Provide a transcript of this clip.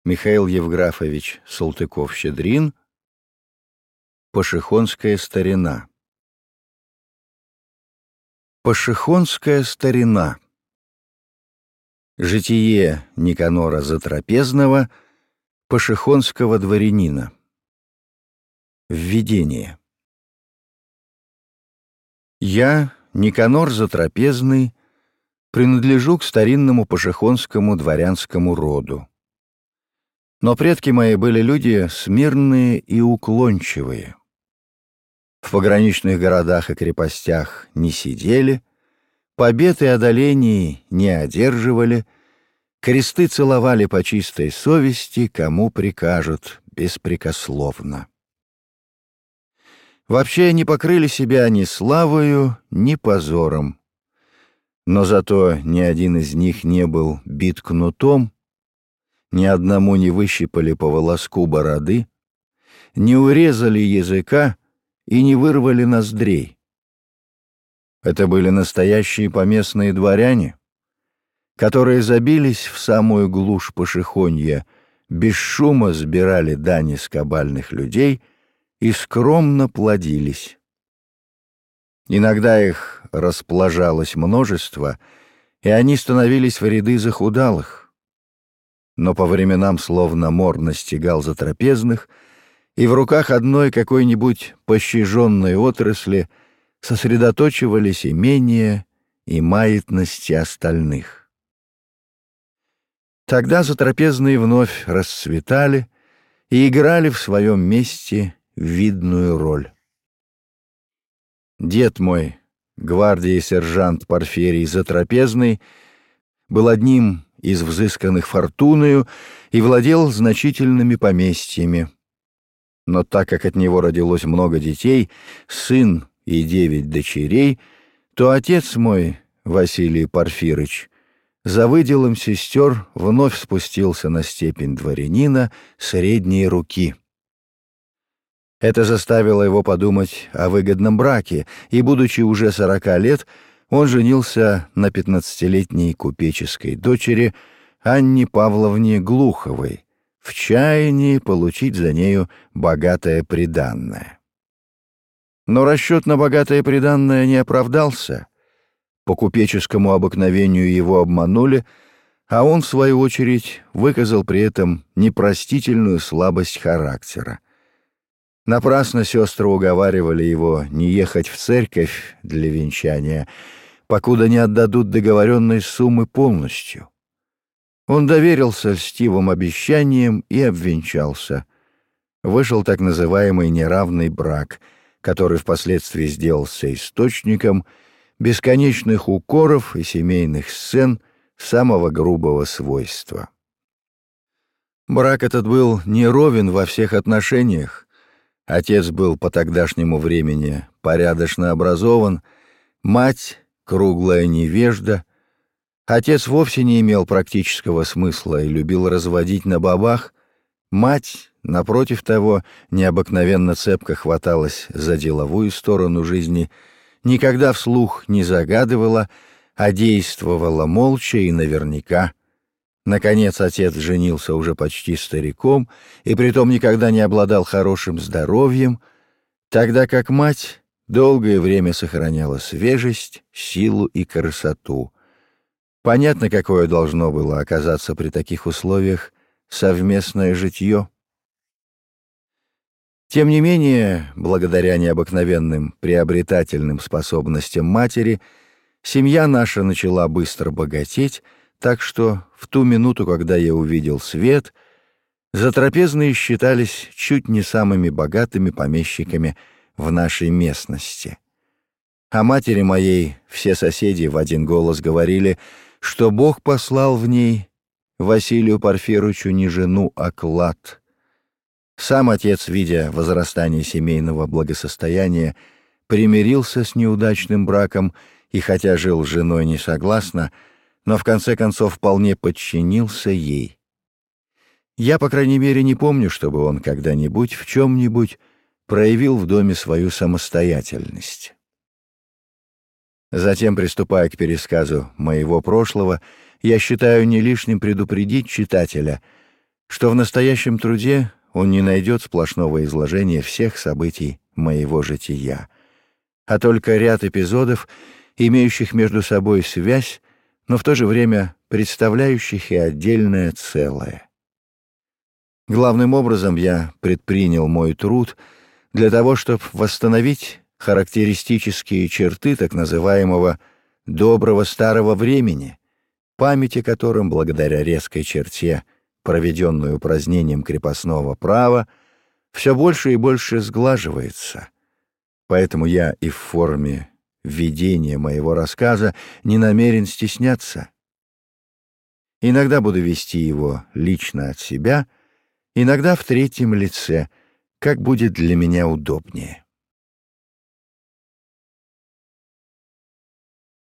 Михаил Евграфович Салтыков-Щедрин. Пашихонская старина. Пашихонская старина. Житие Никанора Затрапезного, пашихонского дворянина. Введение. Я, Никанор Затрапезный, принадлежу к старинному пашихонскому дворянскому роду. Но предки мои были люди смиренные и уклончивые. В пограничных городах и крепостях не сидели, побед и одолений не одерживали, кресты целовали по чистой совести, кому прикажут, беспрекословно. Вообще не покрыли себя ни славою, ни позором. Но зато ни один из них не был бит кнутом, ни одному не выщипали по волоску бороды, не урезали языка и не вырвали ноздрей. Это были настоящие поместные дворяне, которые забились в самую глушь пашихонья, без шума сбирали дани с кабальных людей и скромно плодились. Иногда их расплажалось множество, и они становились в ряды захудалых. Но по временам словно мор настигал затрапезных, и в руках одной какой-нибудь пощаженной отрасли сосредоточивались имения и маятности остальных. Тогда затрапезные вновь расцветали и играли в своем месте видную роль. Дед мой, гвардии сержант Порфирий Затрапезный, был одним из взысканных фортуною и владел значительными поместьями. Но так как от него родилось много детей, сын и 9 дочерей, то отец мой, Василий Порфирыч, за выделом сестер вновь спустился на степень дворянина средней руки. Это заставило его подумать о выгодном браке, и, будучи уже 40 лет, он женился на 15-летней купеческой дочери Анне Павловне Глуховой, в чаянии получить за нею богатое приданное. Но расчет на богатое приданное не оправдался. По купеческому обыкновению его обманули, а он, в свою очередь, выказал при этом непростительную слабость характера. Напрасно сестры уговаривали его не ехать в церковь для венчания, покуда не отдадут договоренной суммы полностью. Он доверился льстивым обещаниям и обвенчался. Вышел так называемый неравный брак, который впоследствии сделался источником бесконечных укоров и семейных сцен самого грубого свойства. Брак этот был неровен во всех отношениях. Отец был по тогдашнему времени порядочно образован, мать — круглая невежда. Отец вовсе не имел практического смысла и любил разводить на бабах. Мать, напротив того, необыкновенно цепко хваталась за деловую сторону жизни, никогда вслух не загадывала, а действовала молча и наверняка. Наконец отец женился уже почти стариком и притом никогда не обладал хорошим здоровьем, тогда как мать долгое время сохраняла свежесть, силу и красоту. Понятно, какое должно было оказаться при таких условиях совместное житье. Тем не менее, благодаря необыкновенным приобретательным способностям матери, семья наша начала быстро богатеть, так что в ту минуту, когда я увидел свет, затрапезные считались чуть не самыми богатыми помещиками в нашей местности. О матери моей все соседи в один голос говорили, что Бог послал в ней Василию Порфирычу не жену, а клад. Сам отец, видя возрастание семейного благосостояния, примирился с неудачным браком и, хотя жил с женой несогласно, но в конце концов вполне подчинился ей. Я, по крайней мере, не помню, чтобы он когда-нибудь в чем-нибудь проявил в доме свою самостоятельность. Затем, приступая к пересказу моего прошлого, я считаю не лишним предупредить читателя, что в настоящем труде он не найдет сплошного изложения всех событий моего жития, а только ряд эпизодов, имеющих между собой связь, но в то же время представляющих и отдельное целое. Главным образом я предпринял мой труд для того, чтобы восстановить характеристические черты так называемого «доброго старого времени», память о котором, благодаря резкой черте, проведенной упразднением крепостного права, все больше и больше сглаживается. Поэтому я и в форме введения моего рассказа не намерен стесняться. Иногда буду вести его лично от себя, иногда в третьем лице, как будет для меня удобнее.